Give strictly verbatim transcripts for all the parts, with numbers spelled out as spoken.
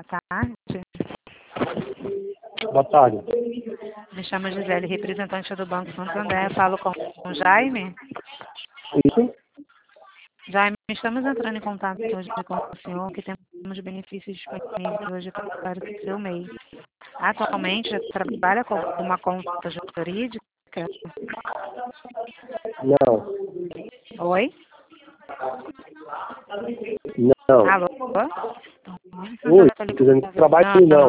tarde. Boa tarde. Me chamo Gisele, representante do Banco Santander. Falo com o Jaime. Isso? Jaime, estamos entrando em contato hoje com o senhor, que temos benefícios disponíveis hoje para o seu mês. Atualmente, já trabalha com uma conta jurídica? Não. Oi? Não. Alô? Oi, dizendo que trabalho não.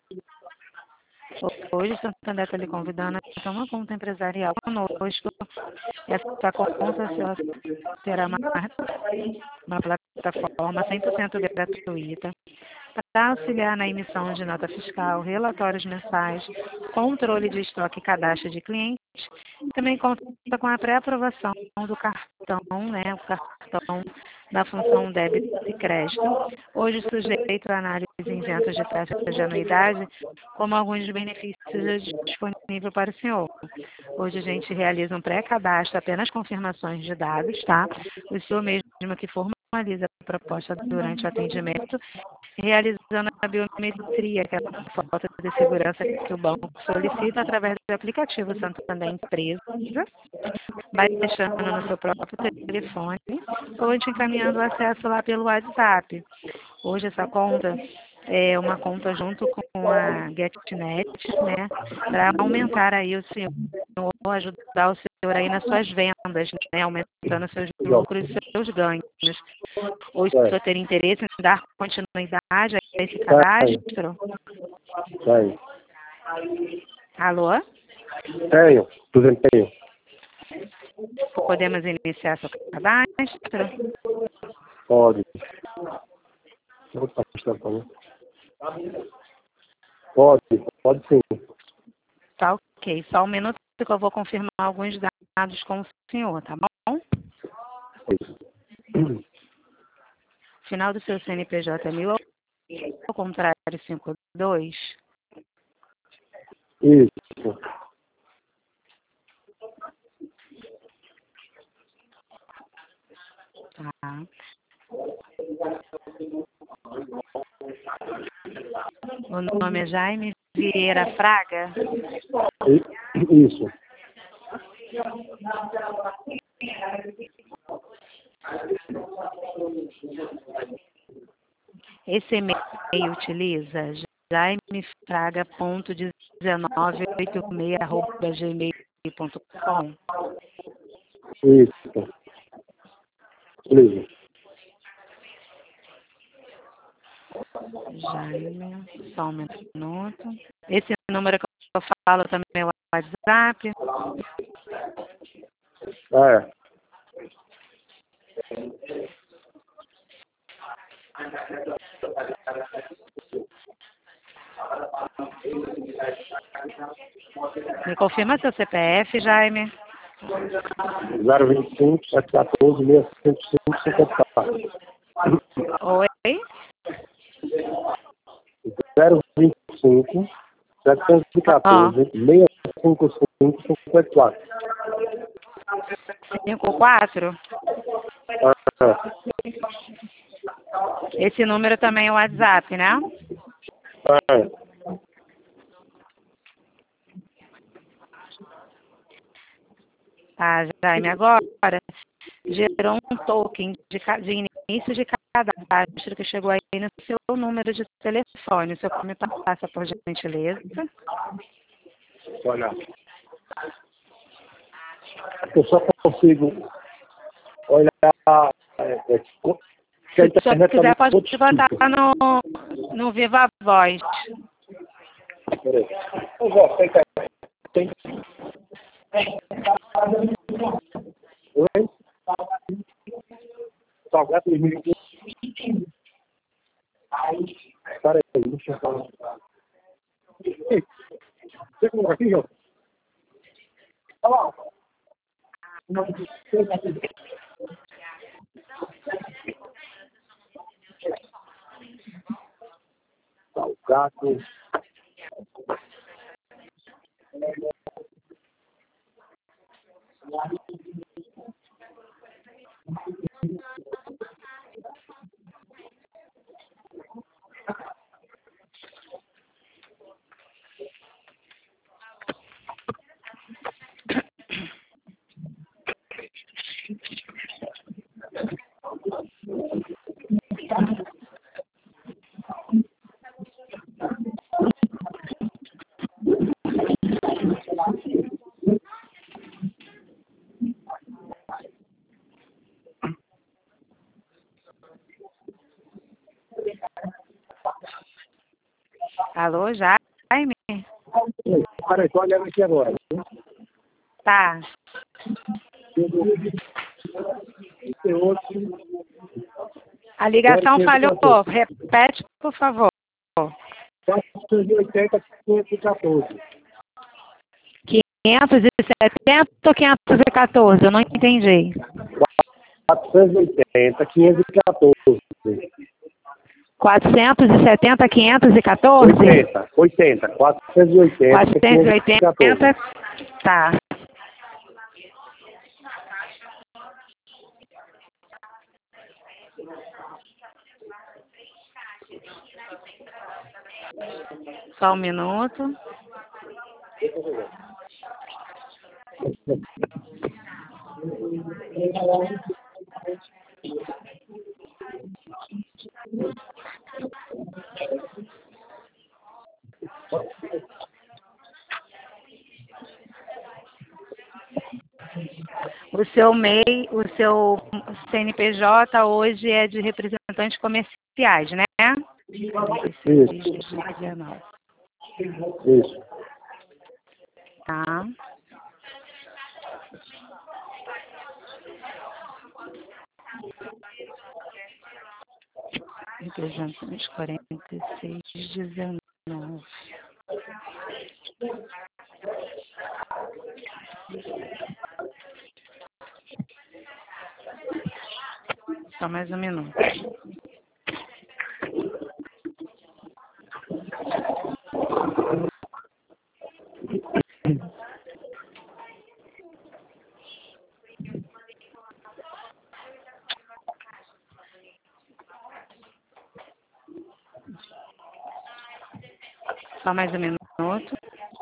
Hoje o Santander está lhe convidando a ter uma conta empresarial conosco. Essa conta será uma, uma plataforma cem por cento gratuita para auxiliar na emissão de nota fiscal, relatórios mensais, controle de estoque e cadastro de clientes. Também conta com a pré-aprovação do cartão, né, o cartão da função débito e crédito, hoje sujeito à análise em isentos de taxas de anuidade, como alguns benefícios disponíveis para o senhor. Hoje a gente realiza um pré-cadastro, apenas confirmações de dados, tá? O senhor mesmo que formaliza a proposta durante o atendimento, realizando a biometria, que é a foto de segurança que o banco solicita através do aplicativo Santander Empresa, baixando no seu próprio telefone ou te encaminhando o acesso lá pelo WhatsApp. Hoje essa conta é uma conta junto com a GetNet, né, para aumentar aí o senhor, ajudar o senhor aí nas suas vendas, né, aumentando seus lucros e seus ganhos. Ou se o senhor ter interesse em dar continuidade a esse cadastro? Tenho. Alô? Tenho. Tudo tenho. Podemos iniciar seu cadastro? Pode. Vou passar para mim. Pode, pode sim. Tá ok. Só um minuto que eu vou confirmar alguns dados com o senhor, tá bom? Isso. Final do seu C N P J é mil, ao contrário, cinquenta e dois. Isso. Tá. O nome é Jaime Vieira Fraga? Isso. Esse e-mail utiliza jaimefraga ponto dezenove oitenta e seis arroba gmail ponto com. Isso. Beleza. Jaime, só um minuto. Esse número que eu falo também é o WhatsApp. É. Me confirma seu C P F, Jaime? zero vinte e cinco, sete um quatro, seis cinco cinco, cinquenta e quatro. Oi? zero vinte e cinco, setecentos e quatorze, seiscentos e cinquenta e cinco, cinquenta e quatro. cinquenta e quatro? Ah, Esse número também é o WhatsApp, né? ah. Tá, Jaime, agora gerou um token de, de início de cadastro que chegou aí no seu número de telefone. O senhor me passa, por gentileza? Olha, eu só consigo olhar. É, é, Se o senhor internet quiser, tá pode botar no, no Viva Voz. Peraí. Eu vou, tem internet. Tem. Oi? Salgado dois mil e quinze. Espera aí, deixa eu falar. Ei, você com aqui, João? Olha lá. Salgado. Alô, Jaime? Peraí, estou olhando aqui agora. Tá. A ligação falhou. Repete, por favor. quatrocentos e oitenta, quinhentos e quatorze. quinhentos e setenta ou quinhentos e quatorze? Eu não entendi. quatrocentos e oitenta, quinhentos e quatorze. quatrocentos e setenta, quinhentos e quatorze? oitenta, oitenta, quatrocentos e oitenta, quatrocentos e oitenta, tá. Só um minuto. O seu M E I, o seu C N P J hoje é de representantes comerciais, né? Isso. Isso. Tá. Representantes quarenta e seis, dezenove. Só mais um minuto. Só mais um minuto.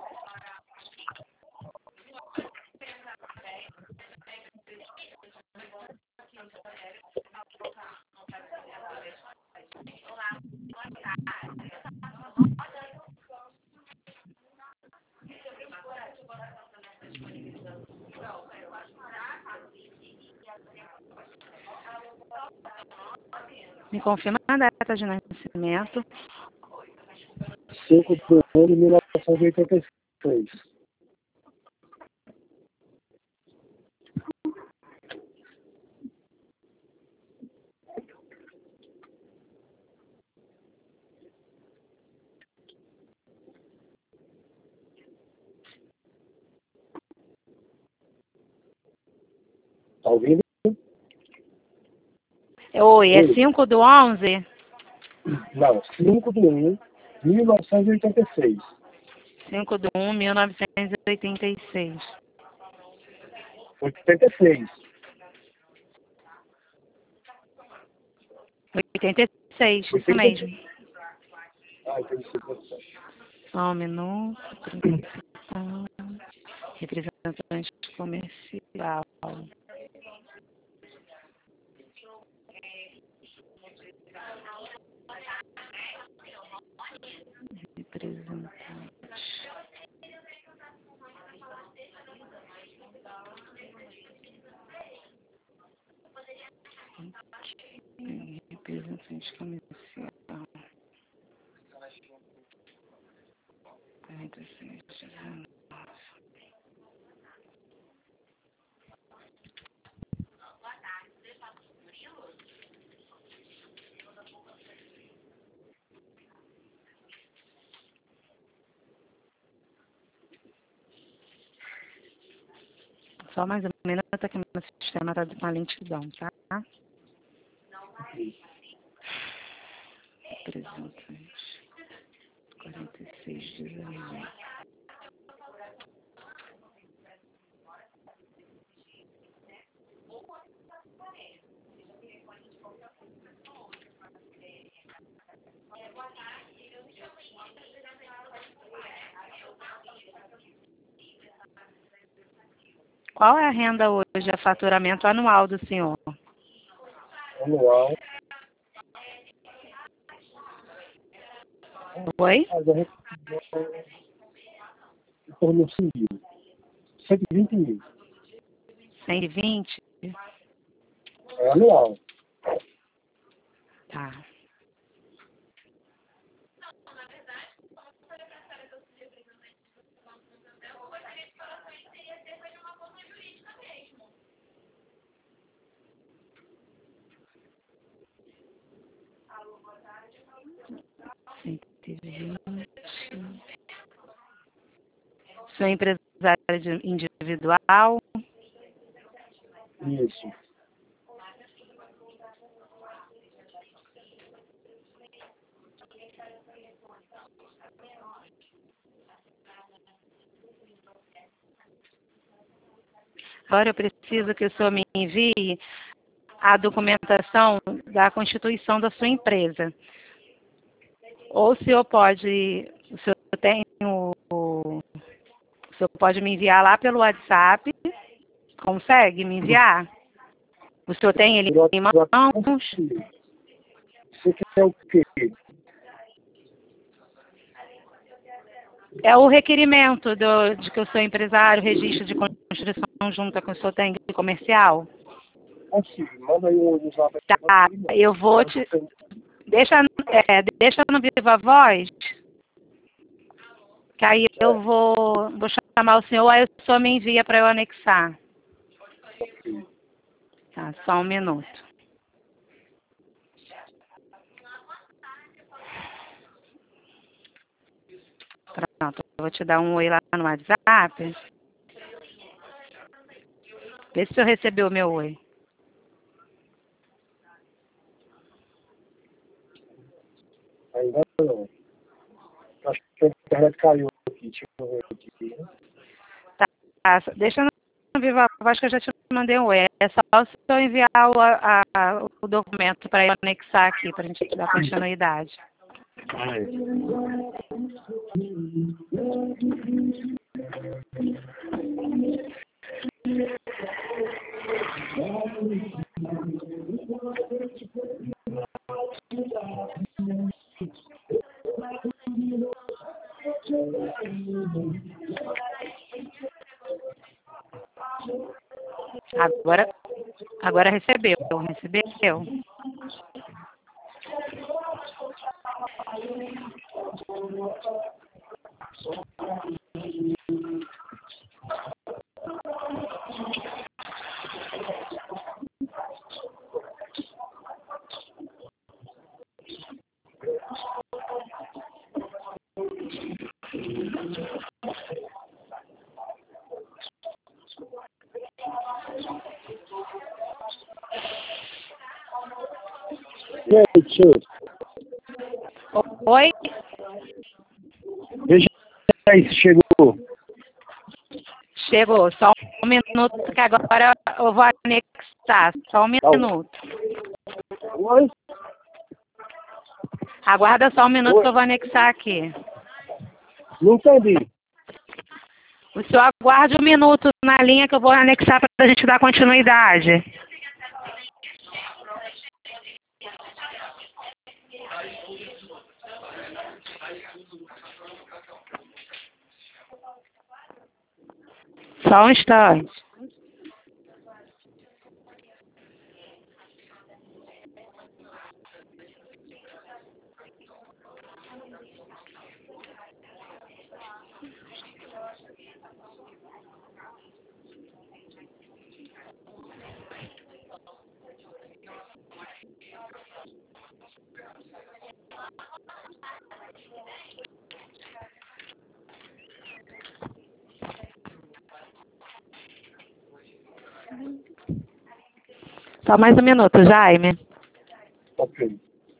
Me confirma a data de nascimento. cinco de ano de mil novecentos e oitenta e seis. Tá ouvindo? Oi, é cinco do onze? Não, cinco de um, mil novecentos e oitenta e seis. cinco do um, mil novecentos e oitenta e seis. oitenta e seis. oitenta e seis, isso mesmo. Ah, entendi. Só um minuto. Principal. Representante comercial. Representante. Representante comercial. quarenta e seis, dezenove. Só mais um minuto que meu sistema está de uma lentidão, tá? Representante. quarenta e seis, dezenove. Qual é a renda hoje, a faturamento anual do senhor? Anual. Oi? Em torno de cento e vinte mil. cento e vinte? É anual. Tá. cento e vinte. Sou empresária de- individual. Isso. Agora eu preciso que o senhor me envie a documentação da constituição da sua empresa. Ou o senhor pode, o senhor tem o, o senhor pode me enviar lá pelo WhatsApp. Consegue me enviar? O senhor tem ele em mãos? Você quer o quê? É o requerimento do, de que eu sou empresário, registro de constituição junta com o senhor tem de comercial. Assim, manda aí o zap. Tá, eu vou te... Deixa, é, deixa no Viva Voz, que aí eu vou, vou chamar o senhor, aí o senhor me envia para eu anexar. Tá, só um minuto. Pronto, eu vou te dar um oi lá no WhatsApp. Vê se o senhor recebeu o meu oi. Ainda não. Acho que a internet caiu aqui. Deixa eu ver aqui. Tá, deixa no Viva Voz que eu já te mandei um oi. É só o senhor enviar o, a, a, o documento para eu anexar aqui, para a gente dar continuidade. Ai. Agora, agora recebeu, recebeu. E aí, tio? Oi? Veja aí se chegou. Chegou, só um minuto que agora eu vou anexar, só um minuto. Oi? Aguarda só um minuto Oi? que eu vou anexar aqui. Não entendi. O senhor aguarde um minuto na linha que eu vou anexar para a gente dar continuidade. Só um instante. Só mais um minuto, Jaime. Ok.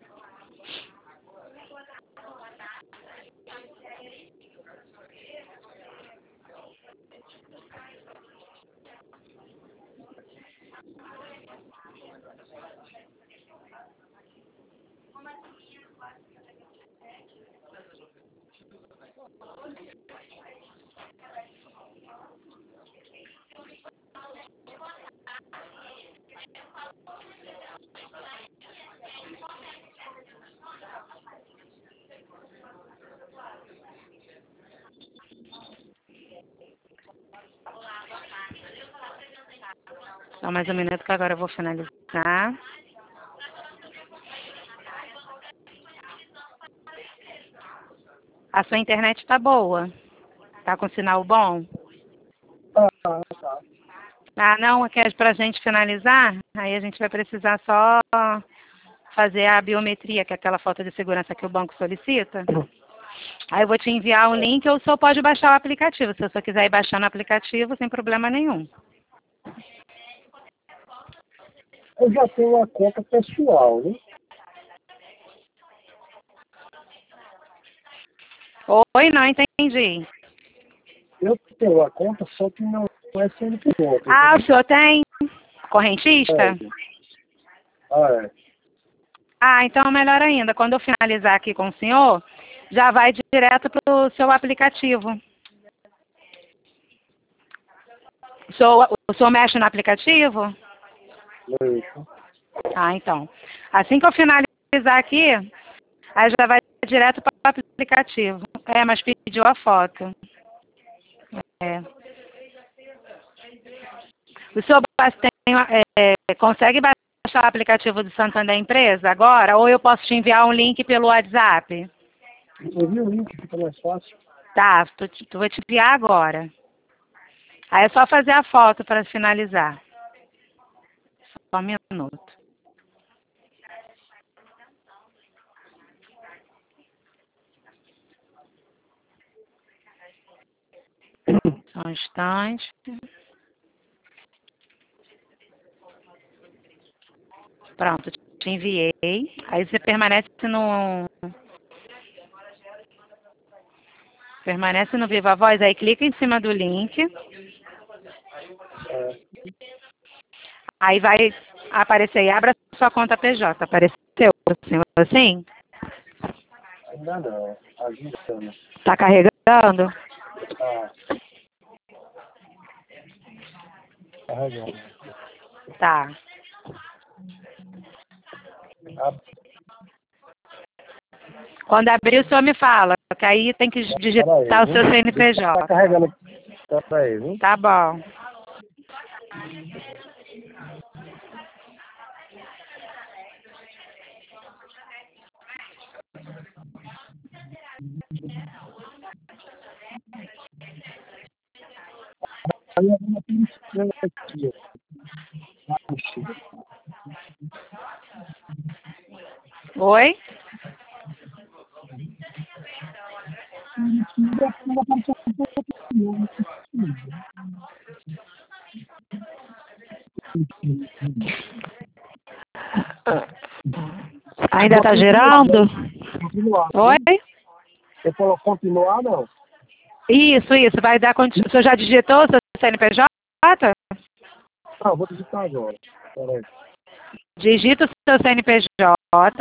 Só mais um minuto que agora eu vou finalizar. A sua internet está boa? Está com sinal bom? Ah, tá. Ah, não, é que é para a gente finalizar, aí a gente vai precisar só fazer a biometria, que é aquela foto de segurança que o banco solicita. Aí eu vou te enviar um link ou o senhor pode baixar o aplicativo. Se o senhor quiser ir baixando o aplicativo, sem problema nenhum. Eu já tenho uma conta pessoal, né? Oi, não entendi. Eu tenho uma conta, só que não é C N P J. Ah, o senhor tem correntista? É. Ah, é. Ah, então melhor ainda. Quando eu finalizar aqui com o senhor, já vai direto para o seu aplicativo. O senhor, o senhor mexe no aplicativo? Deixa. Ah, então. Assim que eu finalizar aqui, aí já vai direto para o aplicativo. É, mas pediu a foto. É. O senhor tem, é, consegue baixar o aplicativo do Santander Empresa agora? Ou eu posso te enviar um link pelo WhatsApp? Eu vi o link, fica mais fácil. Tá, tu, tu vou te enviar agora. Aí é só fazer a foto para finalizar. Só um minuto. Só um instante. Pronto, te enviei. Aí você permanece no... Permanece no Viva Voz, aí clica em cima do link. É. Aí vai aparecer aí, abra sua conta P J. Apareceu assim? Ainda não. Agitando. Tá carregando? Ah. Carregando. Tá. Ah, Quando abrir, o senhor me fala, que aí tem que digitar o seu C N P J. Tá carregando. Tá aí, viu? Tá bom. Aí eu vou pinçando aqui, ó. Oi? Ainda tá girando? Continuar. Oi? Você falou continuar, não? Isso, isso. Vai dar continu... O senhor já digitou o seu C N P J? Ah, vou digitar agora. Peraí. Digita o seu C N P J.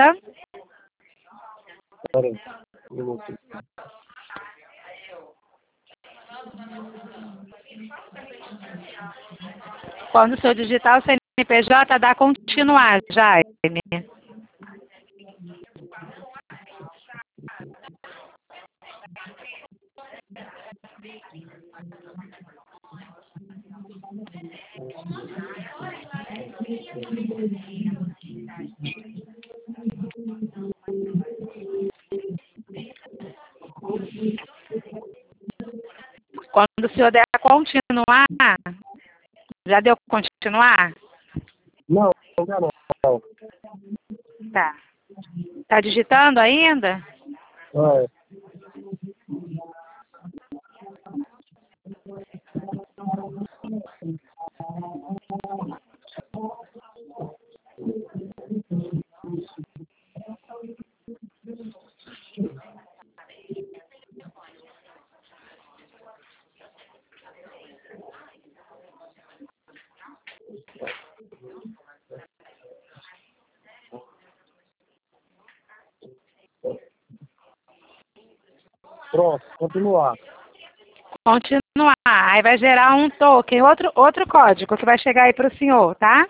Peraí. Um minuto. Quando o senhor digitar o C N P J, dá continuar, Jaime. Quando o senhor der continuar, já deu continuar? Não, ainda não. Tá. Tá digitando ainda? É. Pronto, continuar. Continuar. Aí vai gerar um token, outro, outro código que vai chegar aí para o senhor, tá?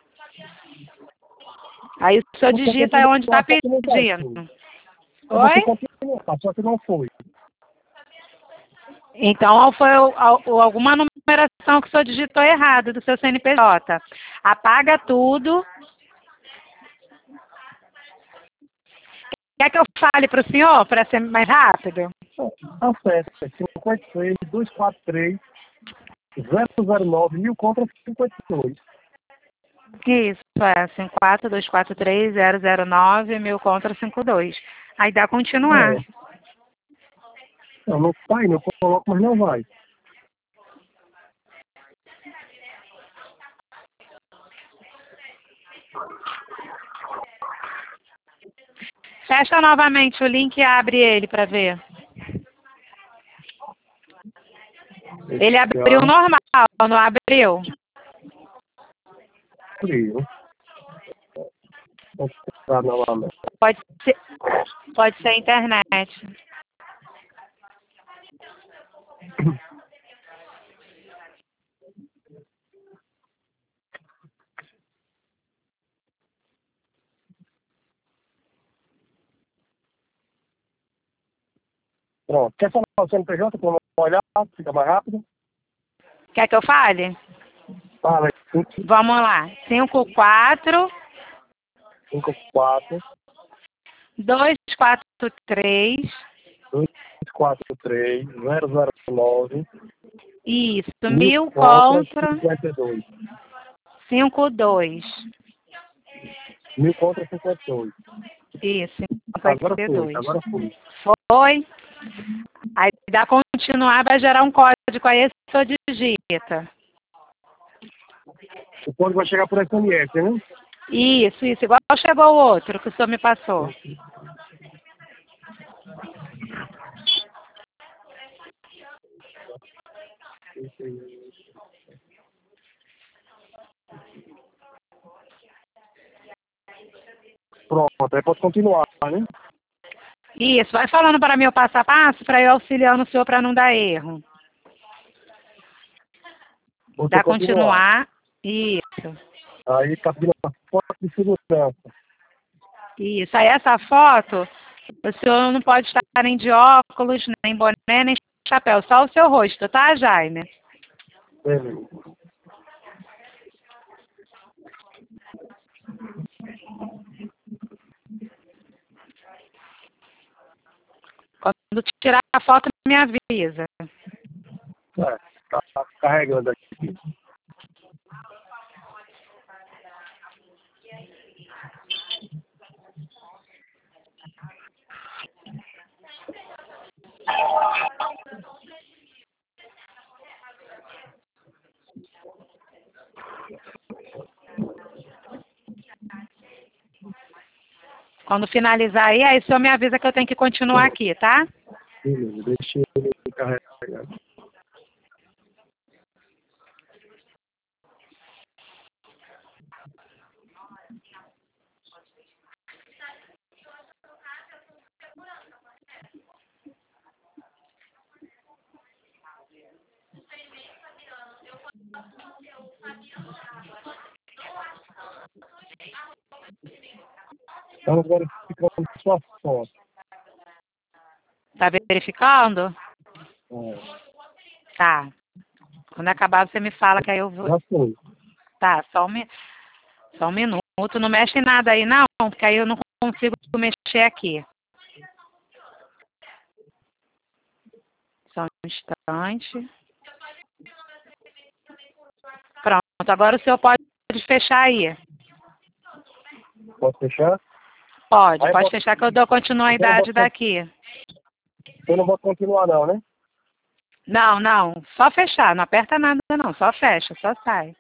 Aí o senhor digita onde está pedindo. Oi? Só que não foi. Então foi o- o- alguma numeração que o senhor digitou errado do seu C N P J. Apaga tudo. Quer que eu fale para o senhor, para ser mais rápido? Acesse cinco seis, dois quatro três, zero zero nove, mil contra cinquenta e dois. Isso, é cinco quatro dois quatro três zero zero nove, mil contra cinco dois. Aí dá continuar. É. Não, não vai, não coloco, mas não vai. Fecha novamente o link e abre ele para ver. Ele abriu normal, não abriu? Abriu. Vou entrar novamente. Pode ser, pode ser a internet. Pronto. Quer falar o C N P J para não olhar? Fica mais rápido? Quer que eu fale? Fala aí. Vamos lá. cinco quatro cinco quatro dois quatro três. dois quatro três zero zero nove. Isso, mil contra contra cinquenta e dois. cinco dois. Mil contra cinquenta e dois. Isso, Agora cinquenta e foi, dois. agora foi. Foi. Aí dá continuar, vai gerar um código aí, só digita. O código vai chegar por S M S, né? Isso, isso, igual chegou o outro que o senhor me passou. Pronto, aí pode continuar, né? Isso, vai falando para mim o passo a passo para eu auxiliando o senhor para não dar erro. Você Dá continuar. continuar. Isso. Aí tá pedindo uma foto de segurança. Isso. Aí essa foto, o senhor não pode estar nem de óculos, nem boné, nem chapéu, só o seu rosto, tá, Jaime? Beleza. Quando tirar a foto, me avisa. É, tá carregando aqui. Quando finalizar aí, aí o senhor me avisa que eu tenho que continuar aqui, tá? Beleza, deixa ele carregar. Estamos verificando sua foto. Tá verificando? É, Tá. Quando acabar, você me fala que aí eu vou. já foi. Tá, só um, mi... só um minuto. Não mexe em nada aí, não, porque aí eu não consigo mexer aqui. Só um instante. Pronto, agora o senhor pode fechar aí. Pode fechar? Pode, Aí pode pode- fechar que eu dou continuidade Então, daqui. Eu não vou continuar não, né? Não, não, só fechar, não aperta nada não, só fecha, só sai.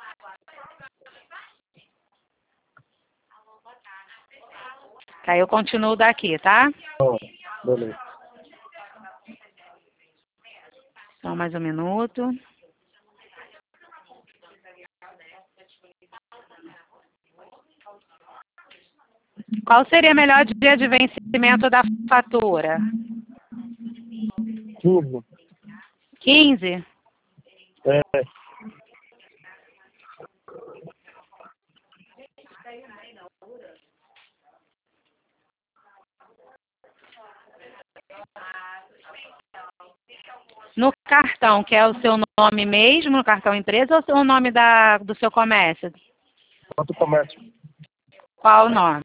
Aí eu continuo daqui, tá? Ó, beleza. Só mais um minuto. Qual seria o melhor dia de vencimento da fatura? quinze. quinze? É, No cartão, que é o seu nome mesmo, no cartão empresa, ou o nome da, do seu comércio? quanto comércio? Qual o nome?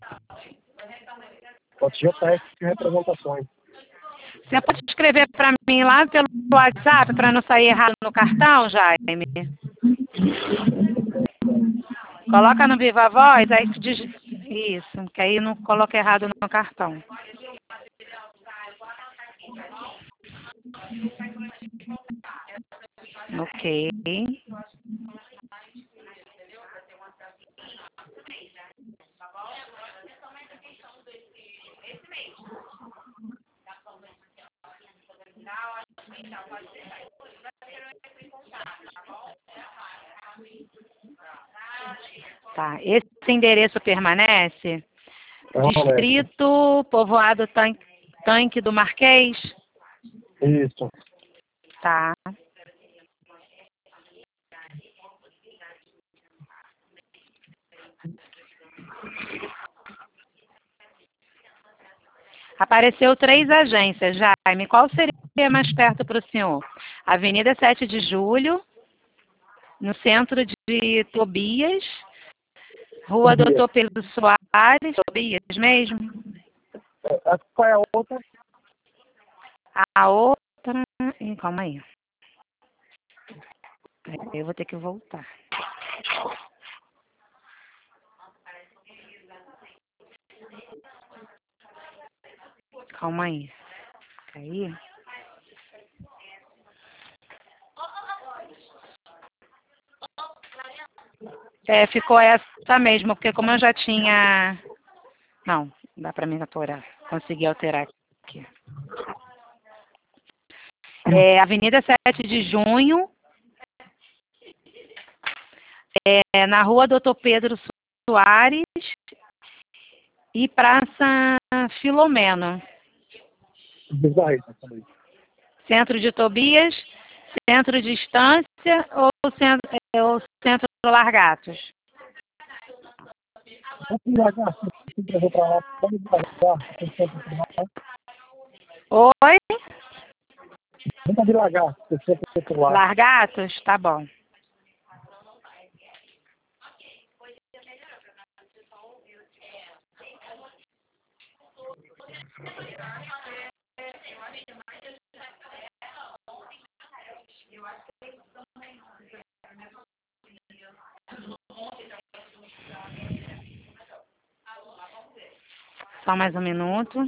Pode J S de representações. Você pode escrever para mim lá pelo WhatsApp para não sair errado no cartão, Jaime? Coloca no Viva Voz, aí tu diz isso, que aí não coloca errado no cartão. Ok. Tá, esse endereço permanece? Distrito, povoado Tan- Tanque do Marquês? Isso. Tá. Apareceu três agências, Jaime. Qual seria mais perto para o senhor? Avenida sete de Julho, no centro de Tobias, Rua Doutor Pedro Soares, Tobias mesmo? Qual é a outra? A outra... Ih, calma aí. Aí eu vou ter que voltar. Calma aí. Aí. É, ficou essa mesmo, porque como eu já tinha... Não, dá pra mim alterar. Consegui alterar aqui. É, Avenida sete de Junho, é, na Rua Doutor Pedro Soares e Praça Filomeno. Centro de Tobias, Centro de Estância ou Centro, é, ou centro Largatos? Oi? Vamos devagar. Largatos? Tá bom. Só mais um minuto.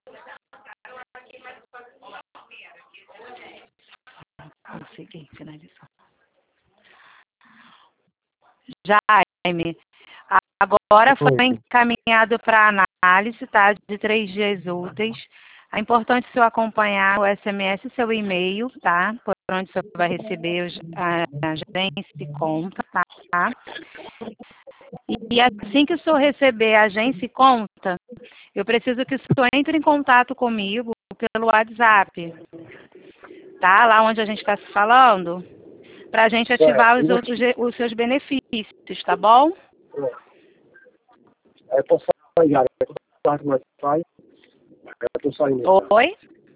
Consegui finalizar. Jaime, agora foi encaminhado para análise, tá? De três dias úteis. É importante o senhor acompanhar o S M S e seu e-mail, tá? Por onde o senhor vai receber os, a, a agência e conta, tá? E assim que o senhor receber a agência e conta, eu preciso que o senhor entre em contato comigo pelo WhatsApp, tá? Lá onde a gente está se falando, para a gente ativar os outros os seus benefícios, tá bom? Eu tô saindo, eu tô saindo. Oi?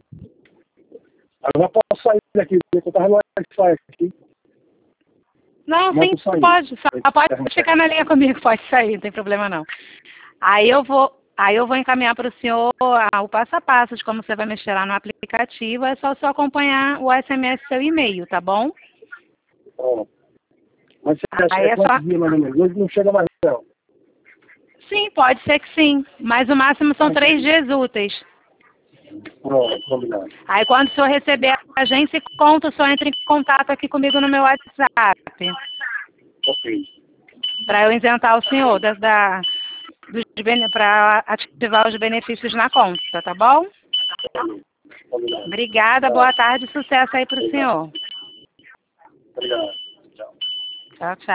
Eu já posso sair daqui, eu tava no Wi-Fi aqui. Não, Não, sim, pode. Só pode ficar na linha comigo, pode sair, não tem problema não. Aí eu vou, aí eu vou encaminhar para o senhor ah, o passo a passo de como você vai mexer lá no aplicativo. É só o senhor acompanhar o S M S e seu e-mail, tá bom? Ó. Mas você acha Aí que é só... dia mais ou menos? Hoje não chega mais não. Sim, pode ser que sim. Mas o máximo são três dias úteis. Pronto, combinado. Aí quando o senhor receber a agência e conta, o senhor entra em contato aqui comigo no meu WhatsApp. Ok. Para eu isentar o senhor da, da, para ativar os benefícios na conta, tá bom? Combinado. Obrigada, boa tarde, sucesso aí para o senhor. Obrigado. Tchau. Tchau, tchau.